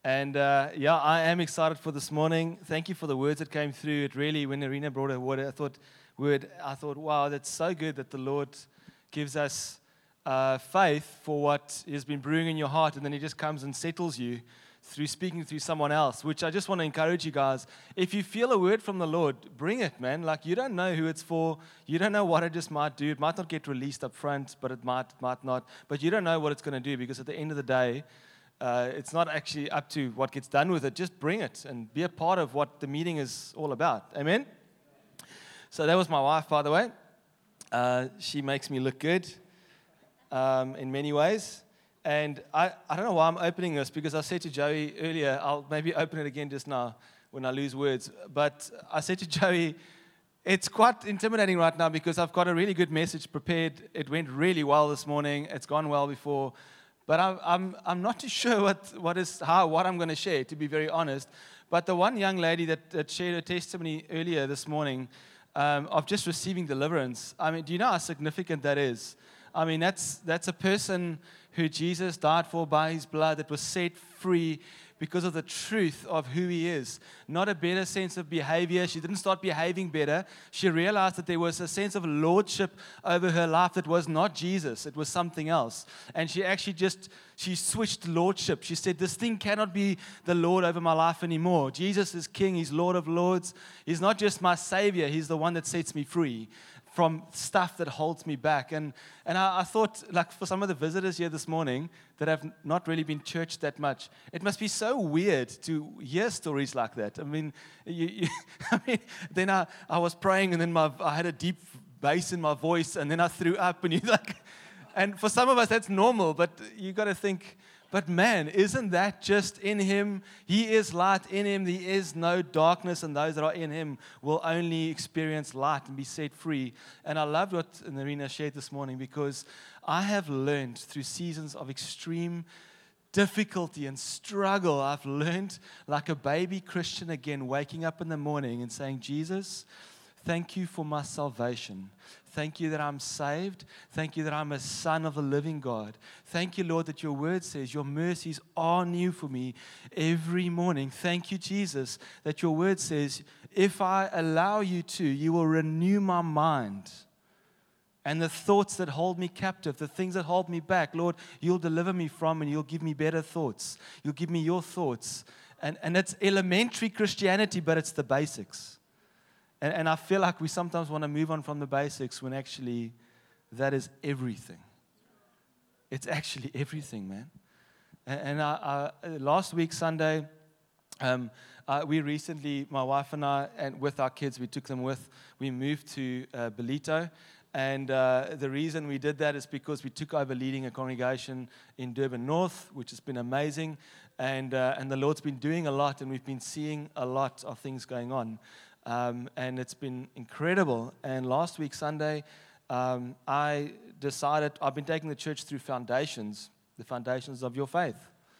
And yeah, I am excited for this morning. Thank you for the words that came through. It really, when Irina brought a word, I thought, wow, that's so good that the Lord gives us faith for what has been brewing in your heart, and then He just comes and settles you through speaking through someone else, which I just want to encourage you guys. If you feel a word from the Lord, bring it, man. Like, you don't know who it's for. You don't know what it just might do. It might not get released up front, but it might not. But you don't know what it's going to do, because at the end of the day, it's not actually up to what gets done with it. Just bring it and be a part of what the meeting is all about. Amen? So that was my wife, by the way. She makes me look good in many ways. And I don't know why I'm opening this, because I said to Joey earlier, I'll maybe open it again just now when I lose words. But I said to Joey, it's quite intimidating right now because I've got a really good message prepared. It went really well this morning. It's gone well before. But I'm not too sure what I'm going to share, to be very honest. But the one young lady that shared her testimony earlier this morning of just receiving deliverance, I mean, do you know how significant that is? I mean, that's a person who Jesus died for by His blood, that was set free because of the truth of who He is. Not a better sense of behavior. She didn't start behaving better. She realized that there was a sense of lordship over her life that was not Jesus. It was something else. And she actually she switched lordship. She said, this thing cannot be the Lord over my life anymore. Jesus is King. He's Lord of Lords. He's not just my Savior. He's the one that sets me free from stuff that holds me back. And I thought, like, for some of the visitors here this morning that have not really been churched that much, it must be so weird to hear stories like that. I mean, then I was praying, and then I had a deep bass in my voice, and then I threw up, and and for some of us that's normal, but you got to think, but man, isn't that just in Him? He is light. In Him there is no darkness, and those that are in Him will only experience light and be set free. And I loved what Narina shared this morning, because I have learned through seasons of extreme difficulty and struggle, I've learned like a baby Christian again, waking up in the morning and saying, Jesus, thank you for my salvation. Thank you that I'm saved. Thank you that I'm a son of the living God. Thank you, Lord, that your word says your mercies are new for me every morning. Thank you, Jesus, that your word says if I allow you to, you will renew my mind. And the thoughts that hold me captive, the things that hold me back, Lord, you'll deliver me from, and you'll give me better thoughts. You'll give me your thoughts. And it's elementary Christianity, but it's the basics. And I feel like we sometimes want to move on from the basics when actually that is everything. It's actually everything, man. And last week, Sunday, we recently, my wife and I, and with our kids, we moved to Ballito. And the reason we did that is because we took over leading a congregation in Durban North, which has been amazing. And the Lord's been doing a lot, and we've been seeing a lot of things going on. And it's been incredible. And last week, Sunday, I decided, I've been taking the church through foundations, the foundations of your faith.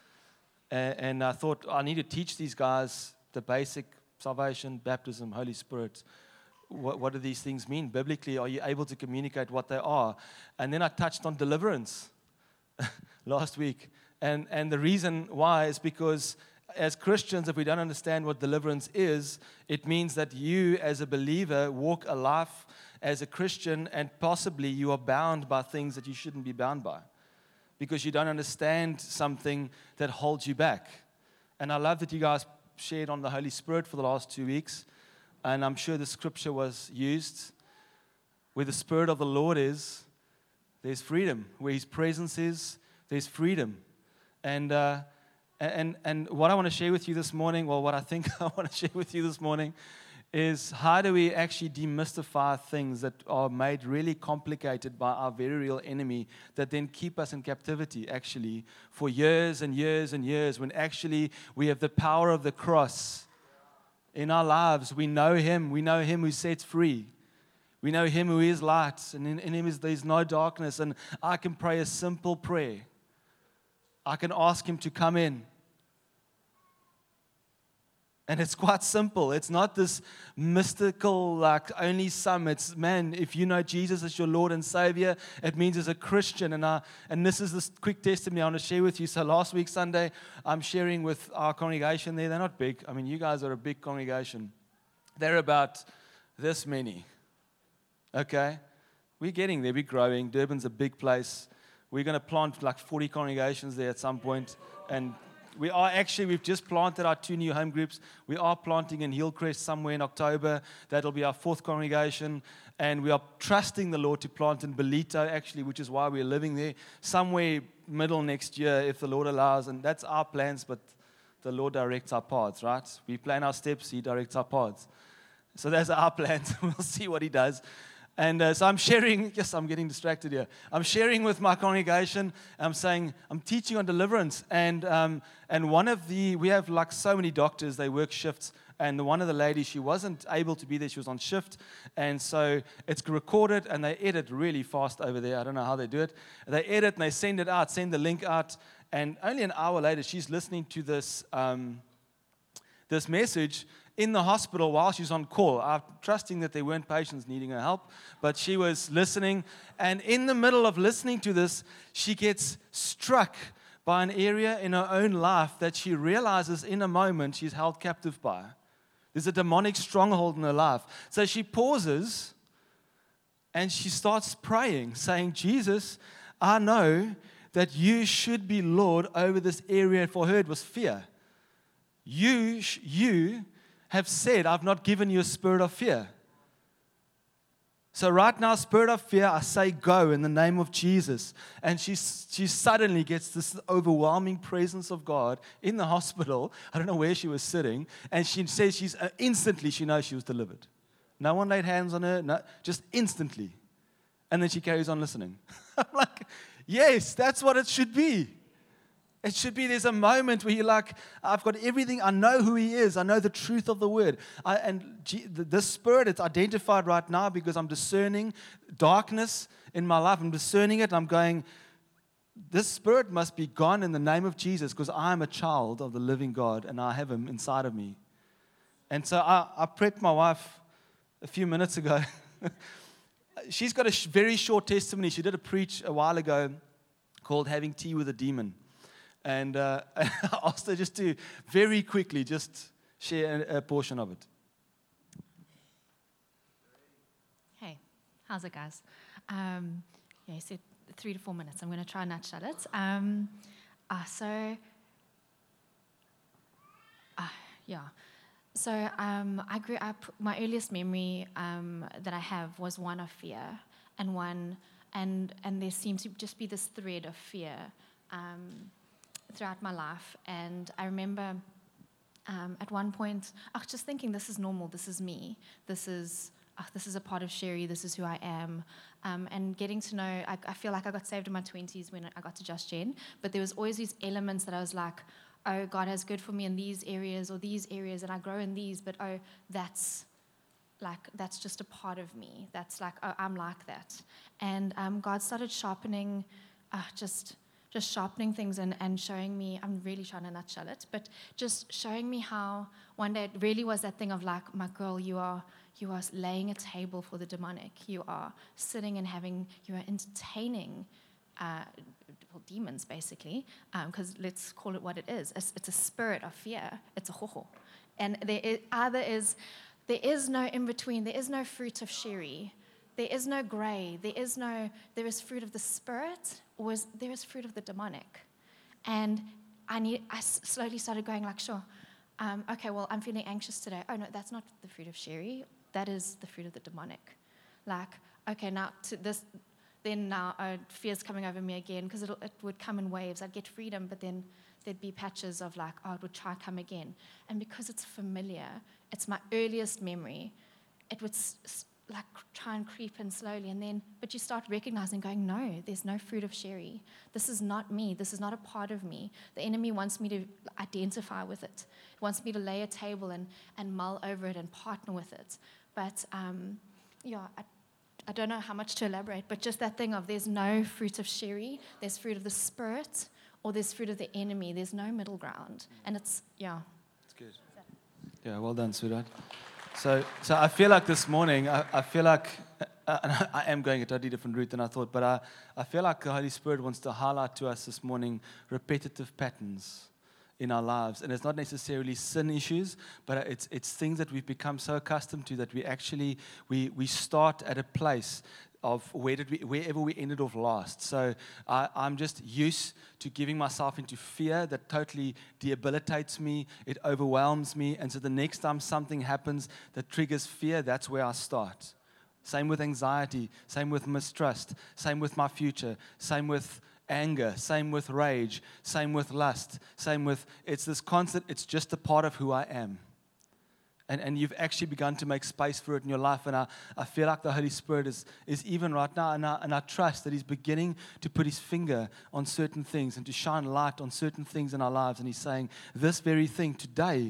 And I thought, I need to teach these guys the basic salvation, baptism, Holy Spirit. What do these things mean? Biblically, are you able to communicate what they are? And then I touched on deliverance last week. And the reason why is because as Christians, if we don't understand what deliverance is, it means that you as a believer walk a life as a Christian, and possibly you are bound by things that you shouldn't be bound by because you don't understand something that holds you back. And I love that you guys shared on the Holy Spirit for the last 2 weeks, and I'm sure the scripture was used. Where the Spirit of the Lord is, there's freedom. Where His presence is, there's freedom. And what I want to share with you this morning, well, what I think I want to share with you this morning is how do we actually demystify things that are made really complicated by our very real enemy that then keep us in captivity, actually, for years and years and years, when actually we have the power of the cross in our lives. We know Him who sets free. We know Him who is light, and in Him there's no darkness, and I can pray a simple prayer. I can ask Him to come in. And it's quite simple. It's not this mystical, like only some. It's, man, if you know Jesus as your Lord and Savior, it means as a Christian. And this is this quick testimony I want to share with you. So last week, Sunday, I'm sharing with our congregation there. They're not big. I mean, you guys are a big congregation. They're about this many. Okay? We're getting there. We're growing. Durban's a big place. We're going to plant like 40 congregations there at some point. And we've just planted our 2 new home groups. We are planting in Hillcrest somewhere in October. That'll be our 4th congregation. And we are trusting the Lord to plant in Belito, actually, which is why we're living there, somewhere middle next year, if the Lord allows. And that's our plans, but the Lord directs our paths, right? We plan our steps, He directs our paths. So that's our plans. We'll see what He does. And so I'm sharing, yes, I'm getting distracted here. I'm sharing with my congregation. I'm saying, I'm teaching on deliverance. And we have like so many doctors, they work shifts. And one of the ladies, she wasn't able to be there. She was on shift. And so it's recorded and they edit really fast over there. I don't know how they do it. They edit and they send it out, send the link out. And only an hour later, she's listening to this message in the hospital while she's on call. I'm trusting that there weren't patients needing her help, but she was listening. And in the middle of listening to this, she gets struck by an area in her own life that she realizes in a moment she's held captive by. There's a demonic stronghold in her life. So she pauses and she starts praying, saying, Jesus, I know that you should be Lord over this area. For her, it was fear. You have said, I've not given you a spirit of fear. So right now, spirit of fear, I say go in the name of Jesus. And she suddenly gets this overwhelming presence of God in the hospital. I don't know where she was sitting. And she says instantly she knows she was delivered. No one laid hands on her, no, just instantly. And then she carries on listening. I'm like, yes, that's what it should be. It should be there's a moment where you're like, I've got everything. I know who He is. I know the truth of the Word. This Spirit, it's identified right now because I'm discerning darkness in my life. I'm discerning it. I'm going, this Spirit must be gone in the name of Jesus because I am a child of the living God and I have Him inside of me. And so I prepped my wife a few minutes ago. She's got a very short testimony. She did a preach a while ago called Having Tea with a Demon. And I asked her just to very quickly just share a portion of it. Hey, how's it, guys? You said 3 to 4 minutes. I'm going to try and nutshell it. So I grew up. My earliest memory that I have was one of fear, and there seemed to just be this thread of fear throughout my life. And I remember at one point, I was just thinking, this is normal, this is me, this is a part of Sherry, this is who I am. And getting to know, I feel like I got saved in my 20s when I got to Just Jen, but there was always these elements that I was like, oh, God has good for me in these areas or these areas, and I grow in these, but oh, that's just a part of me. That's like, oh, I'm like that. And God started sharpening, just sharpening things and showing me, I'm really trying to nutshell it, but just showing me how one day it really was that thing of like, my girl, you are laying a table for the demonic. You are sitting and you are entertaining demons, basically, because let's call it what it is. It's a spirit of fear. It's a hoho. And there is no in between. There is no fruit of Sherry. There is no gray. There is fruit of the Spirit, or there is fruit of the demonic. And I slowly started going like, sure, okay, well, I'm feeling anxious today. Oh, no, that's not the fruit of Sherry. That is the fruit of the demonic. Like, okay, now fear's coming over me again, because it would come in waves. I'd get freedom, but then there'd be patches of like, oh, it would try to come again. And because it's familiar, it's my earliest memory, it would like try and creep in slowly, but you start recognizing, going, no, there's no fruit of Sherry. This is not me. This is not a part of me. The enemy wants me to identify with it. He wants me to lay a table and mull over it and partner with it. But I don't know how much to elaborate, but just that thing of there's no fruit of Sherry, there's fruit of the Spirit, or there's fruit of the enemy. There's no middle ground. And it's good. Yeah, well done, sweetheart. So I feel like this morning, I feel like, and I am going a totally different route than I thought, but I feel like the Holy Spirit wants to highlight to us this morning repetitive patterns in our lives. And it's not necessarily sin issues, but it's things that we've become so accustomed to that we start at a place of wherever we ended off last. So I'm just used to giving myself into fear that totally debilitates me. It overwhelms me. And so the next time something happens that triggers fear, that's where I start. Same with anxiety, same with mistrust, same with my future, same with anger, same with rage, same with lust, it's this constant, it's just a part of who I am. And you've actually begun to make space for it in your life. And I feel like the Holy Spirit is even right now, and I trust that He's beginning to put His finger on certain things and to shine light on certain things in our lives. And He's saying, this very thing, today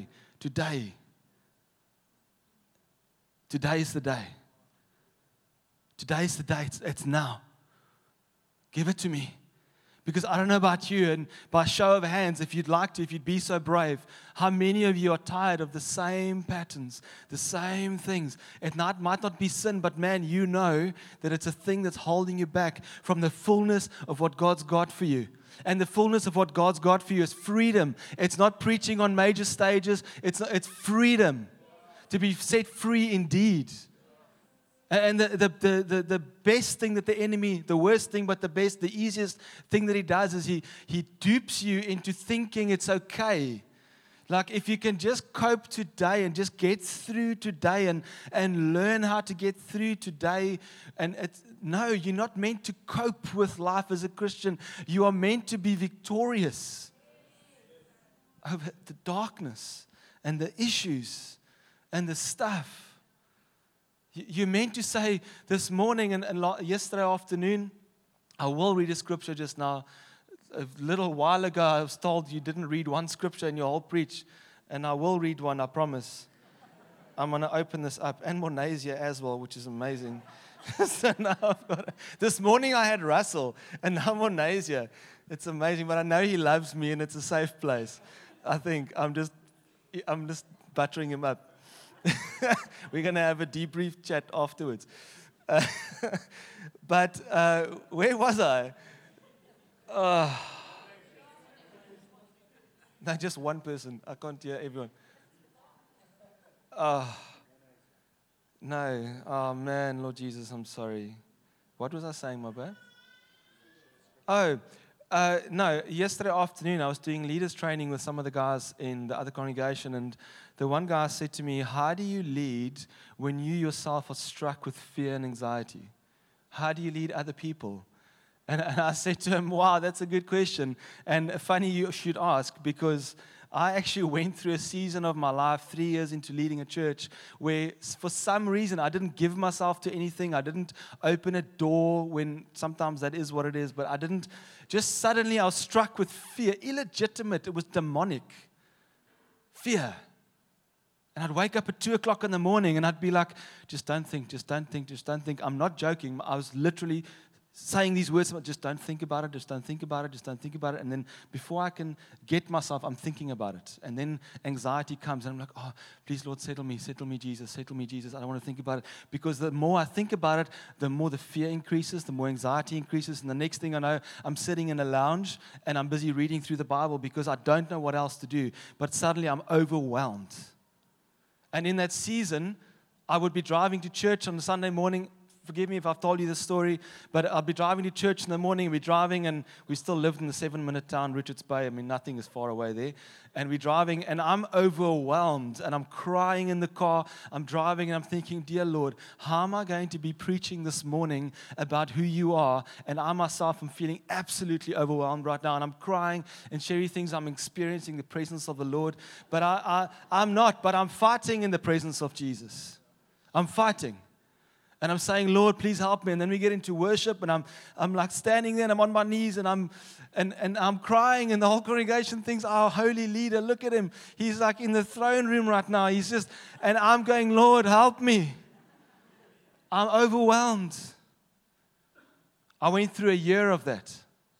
is the day. Today is the day. It's now. Give it to me. Because I don't know about you, and by show of hands, if you'd be so brave, how many of you are tired of the same patterns, the same things? It might not be sin, but man, you know that it's a thing that's holding you back from the fullness of what God's got for you. And the fullness of what God's got for you is freedom. It's not preaching on major stages. It's freedom. To be set free indeed. And the best thing that the enemy, the worst thing, but the easiest thing that he does is he dupes you into thinking it's okay. Like if you can just cope today and just get through today and learn how to get through today. And no, you're not meant to cope with life as a Christian. You are meant to be victorious over the darkness and the issues and the stuff. You're meant to say this morning and yesterday afternoon, I will read a scripture just now. A little while ago, I was told you didn't read one scripture in your whole preach, and I will read one, I promise. I'm going to open this up, and Monasia as well, which is amazing. So now this morning I had Russell, and now Monasia. It's amazing, but I know he loves me, and it's a safe place. I think I'm just buttering him up. We're going to have a debrief chat afterwards. But where was I? No, just one person. I can't hear everyone. No. Oh, man, Lord Jesus, I'm sorry. What was I saying, my bad? No, yesterday afternoon I was doing leaders training with some of the guys in the other congregation, and the one guy said to me, how do you lead when you yourself are struck with fear and anxiety? How do you lead other people? And I said to him, wow, that's a good question. And funny you should ask, because I actually went through a season of my life, 3 years into leading a church, where for some reason I didn't give myself to anything. I didn't open a door when sometimes that is what it is, but I didn't. Just suddenly I was struck with fear, illegitimate. It was demonic. Fear. And I'd wake up at 2 o'clock in the morning and I'd be like, just don't think. I'm not joking. I was literally saying these words, just don't think about it. And then before I can get myself, I'm thinking about it. And then anxiety comes and I'm like, oh, please, Lord, settle me, Jesus. I don't want to think about it. Because the more I think about it, the more the fear increases, the more anxiety increases. And the next thing I know, I'm sitting in a lounge and I'm busy reading through the Bible because I don't know what else to do. But suddenly I'm overwhelmed. And in that season, I would be driving to church on a Sunday morning. Forgive me if I've told you this story, but I'll be driving to church in the morning. We're driving, and we still lived in the 7-minute town, Richards Bay. I mean, nothing is far away there. And we're driving, and I'm overwhelmed, and I'm crying in the car. I'm driving, and I'm thinking, dear Lord, how am I going to be preaching this morning about who you are? And I myself am feeling absolutely overwhelmed right now, and I'm crying and sharing things. I'm experiencing the presence of the Lord, but I'm not, but I'm fighting in the presence of Jesus. I'm fighting. And I'm saying, Lord, please help me. And then we get into worship, and I'm like standing there, and I'm on my knees, and I'm crying, and the whole congregation thinks, our holy leader, look at him. He's like in the throne room right now. And I'm going, Lord, help me. I'm overwhelmed. I went through a year of that.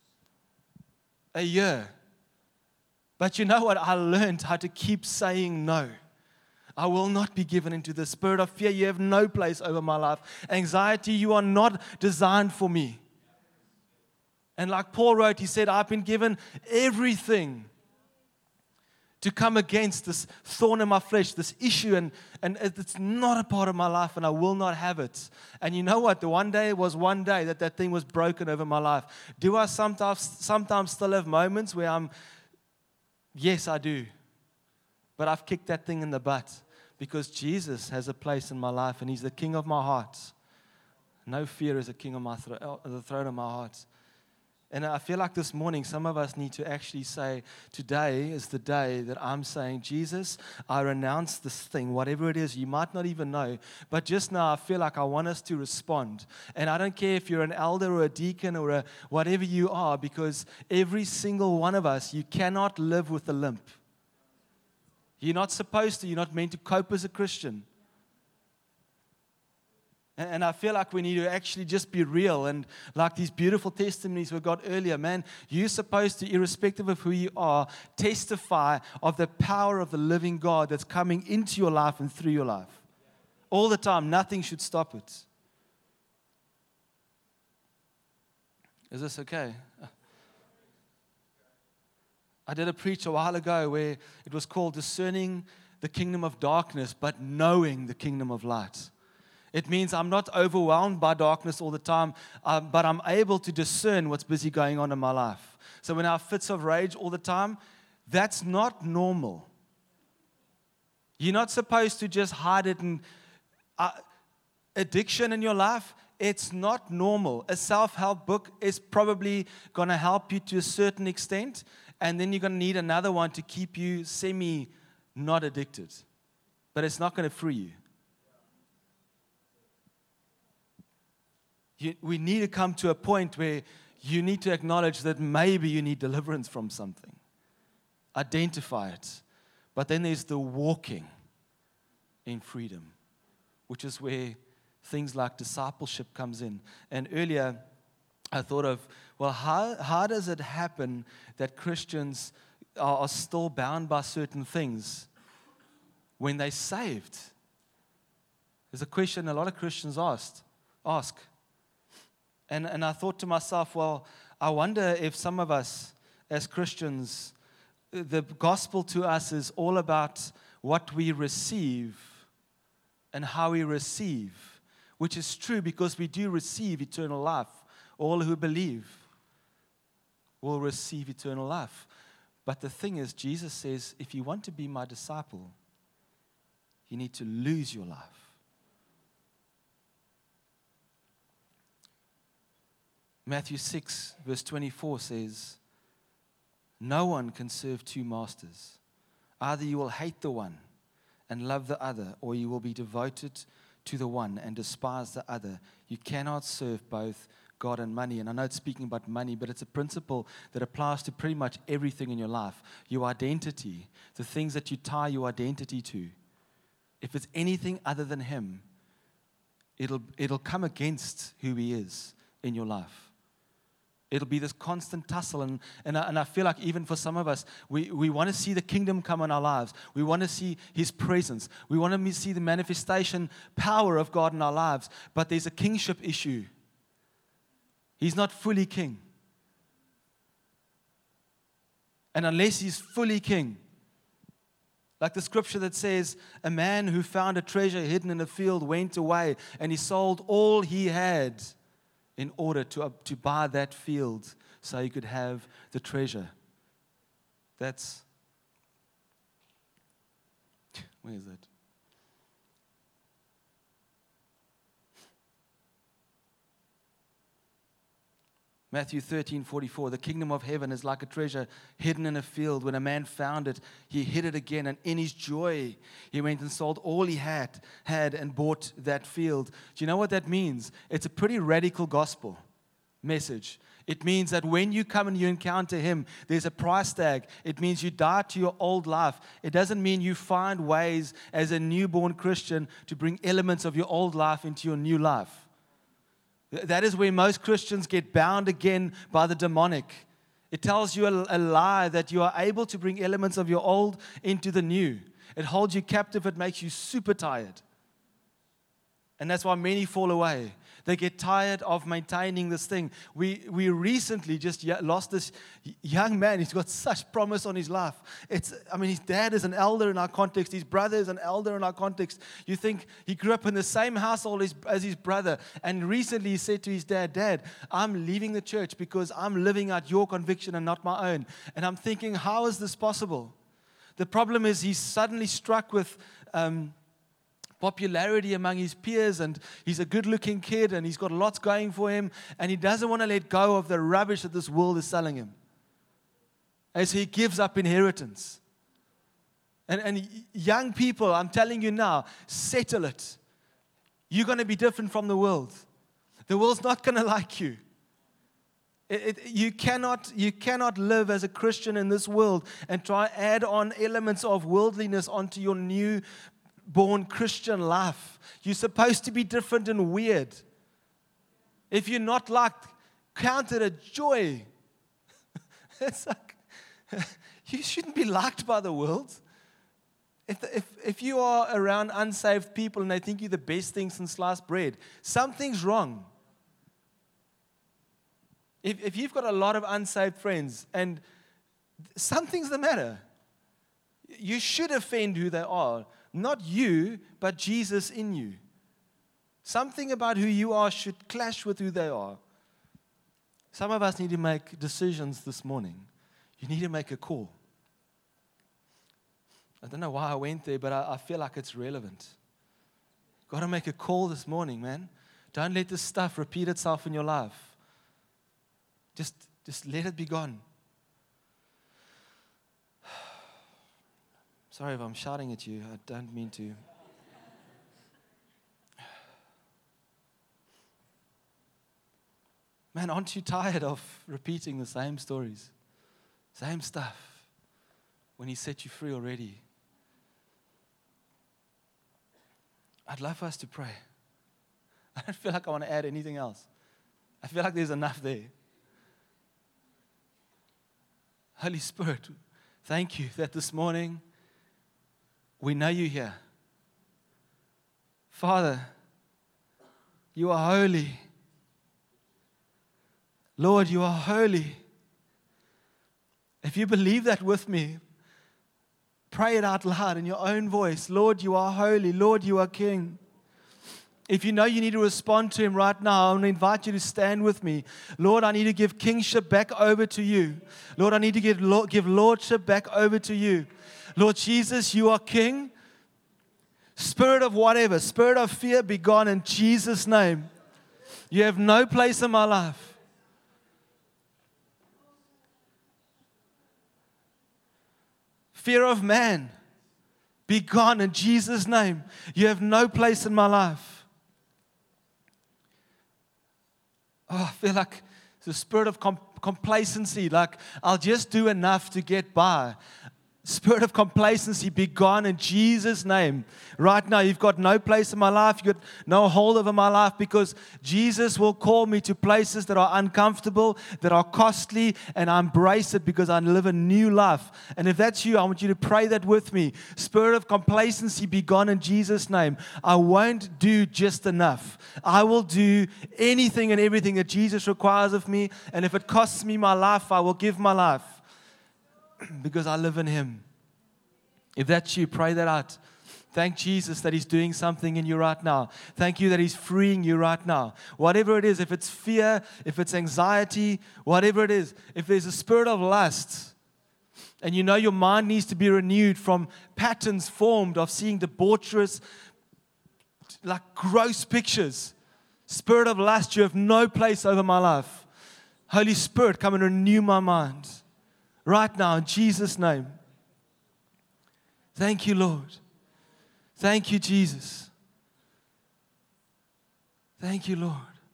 A year. But you know what? I learned how to keep saying no. I will not be given into the spirit of fear. You have no place over my life. Anxiety, you are not designed for me. And like Paul wrote, he said, I've been given everything to come against this thorn in my flesh, this issue, and it's not a part of my life, and I will not have it. And you know what? The one day was one day that thing was broken over my life. Do I sometimes still have moments where yes, I do. But I've kicked that thing in the butt because Jesus has a place in my life, and He's the King of my heart. No fear is a king on the throne of my heart. And I feel like this morning, some of us need to actually say, today is the day that I'm saying, Jesus, I renounce this thing, whatever it is. You might not even know. But just now, I feel like I want us to respond. And I don't care if you're an elder or a deacon or whatever you are, because every single one of us, you cannot live with a limp. You're not supposed to. You're not meant to cope as a Christian. And I feel like we need to actually just be real. And like these beautiful testimonies we got earlier, man, you're supposed to, irrespective of who you are, testify of the power of the living God that's coming into your life and through your life. All the time. Nothing should stop it. Is this okay? I did a preach a while ago where it was called Discerning the Kingdom of Darkness, but Knowing the Kingdom of Light. It means I'm not overwhelmed by darkness all the time, but I'm able to discern what's busy going on in my life. So when I have fits of rage all the time, that's not normal. You're not supposed to just hide it. And addiction in your life, it's not normal. A self-help book is probably going to help you to a certain extent, and then you're going to need another one to keep you not addicted. But it's not going to free you. We need to come to a point where you need to acknowledge that maybe you need deliverance from something. Identify it. But then there's the walking in freedom, which is where things like discipleship comes in. And earlier, I thought of, well, how does it happen that Christians are still bound by certain things when they're saved? There's a question a lot of Christians ask. And I thought to myself, well, I wonder if some of us as Christians, the gospel to us is all about what we receive and how we receive, which is true because we do receive eternal life. All who believe will receive eternal life. But the thing is, Jesus says, if you want to be my disciple, you need to lose your life. Matthew 6, verse 24 says, no one can serve two masters. Either you will hate the one and love the other, or you will be devoted to the one and despise the other. You cannot serve both God and money. And I know it's speaking about money, but it's a principle that applies to pretty much everything in your life. Your identity, the things that you tie your identity to. If it's anything other than Him, it'll come against who He is in your life. It'll be this constant tussle. And I feel like even for some of us, we want to see the kingdom come in our lives. We want to see His presence. We want to see the manifestation power of God in our lives. But there's a kingship issue. He's not fully king. And unless He's fully king, like the scripture that says, a man who found a treasure hidden in a field went away and he sold all he had in order to buy that field so he could have the treasure. Where is that? Matthew 13:44, the kingdom of heaven is like a treasure hidden in a field. When a man found it, he hid it again, and in his joy, he went and sold all he had and bought that field. Do you know what that means? It's a pretty radical gospel message. It means that when you come and you encounter Him, there's a price tag. It means you die to your old life. It doesn't mean you find ways as a newborn Christian to bring elements of your old life into your new life. That is where most Christians get bound again by the demonic. It tells you a lie that you are able to bring elements of your old into the new. It holds you captive. It makes you super tired. And that's why many fall away. They get tired of maintaining this thing. We recently just lost this young man. He's got such promise on his life. His dad is an elder in our context. His brother is an elder in our context. You think he grew up in the same household as his brother. And recently he said to his dad, Dad, I'm leaving the church because I'm living out your conviction and not my own. And I'm thinking, how is this possible? The problem is he's suddenly struck with popularity among his peers, and he's a good-looking kid, and he's got lots going for him, and he doesn't want to let go of the rubbish that this world is selling him. As he gives up inheritance. And young people, I'm telling you now, settle it. You're going to be different from the world. The world's not going to like you. You cannot live as a Christian in this world and try to add on elements of worldliness onto your new-born Christian life. You're supposed to be different and weird. If you're not liked, count it a joy. It's like, you shouldn't be liked by the world. If you are around unsaved people and they think you're the best thing since sliced bread, something's wrong. If you've got a lot of unsaved friends and something's the matter, you should offend who they are. Not you, but Jesus in you. Something about who you are should clash with who they are. Some of us need to make decisions this morning. You need to make a call. I don't know why I went there, but I feel like it's relevant. You've got to make a call this morning, man. Don't let this stuff repeat itself in your life. Just let it be gone. Sorry if I'm shouting at you. I don't mean to. Man, aren't you tired of repeating the same stories? Same stuff when He set you free already? I'd love us to pray. I don't feel like I want to add anything else. I feel like there's enough there. Holy Spirit, thank you that this morning we know you here. Father, you are holy. Lord, you are holy. If you believe that with me, pray it out loud in your own voice. Lord, you are holy. Lord, you are King. If you know you need to respond to Him right now, I want to invite you to stand with me. Lord, I need to give kingship back over to you. Lord, I need to give lordship back over to you. Lord Jesus, you are King. Spirit of whatever, spirit of fear, be gone in Jesus' name. You have no place in my life. Fear of man, be gone in Jesus' name. You have no place in my life. Oh, I feel like it's a spirit of complacency, like I'll just do enough to get by. Spirit of complacency, be gone in Jesus' name. Right now, you've got no place in my life. You've got no hold over my life, because Jesus will call me to places that are uncomfortable, that are costly, and I embrace it because I live a new life. And if that's you, I want you to pray that with me. Spirit of complacency, be gone in Jesus' name. I won't do just enough. I will do anything and everything that Jesus requires of me. And if it costs me my life, I will give my life. Because I live in Him. If that's you, pray that out. Thank Jesus that He's doing something in you right now. Thank you that He's freeing you right now. Whatever it is, if it's fear, if it's anxiety, whatever it is, if there's a spirit of lust, and you know your mind needs to be renewed from patterns formed of seeing debaucherous, like gross pictures. Spirit of lust, you have no place over my life. Holy Spirit, come and renew my mind. Right now, in Jesus' name. Thank you, Lord. Thank you, Jesus. Thank you, Lord.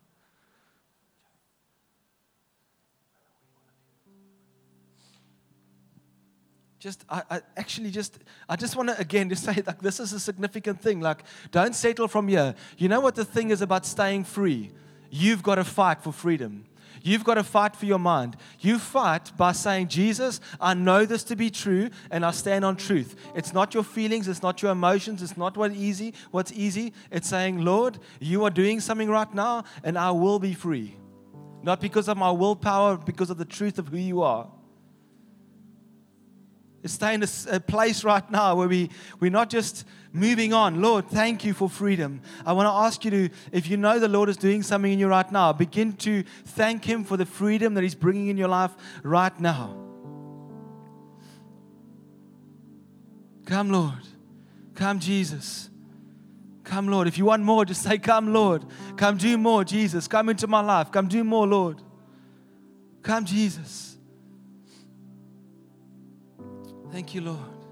I just want to again just say, like, this is a significant thing. Like, don't settle from here. You know what the thing is about staying free? You've got to fight for freedom. You've got to fight for your mind. You fight by saying, Jesus, I know this to be true, and I stand on truth. It's not your feelings. It's not your emotions. It's not what's easy. It's saying, Lord, you are doing something right now, and I will be free. Not because of my willpower, but because of the truth of who you are. Stay in a place right now where we're not just moving on. Lord, thank you for freedom. I want to ask you to, if you know the Lord is doing something in you right now, begin to thank Him for the freedom that He's bringing in your life right now. Come, Lord. Come, Jesus. Come, Lord. If you want more, just say, come, Lord. Come do more, Jesus. Come into my life. Come do more, Lord. Come, Jesus. Thank you, Lord.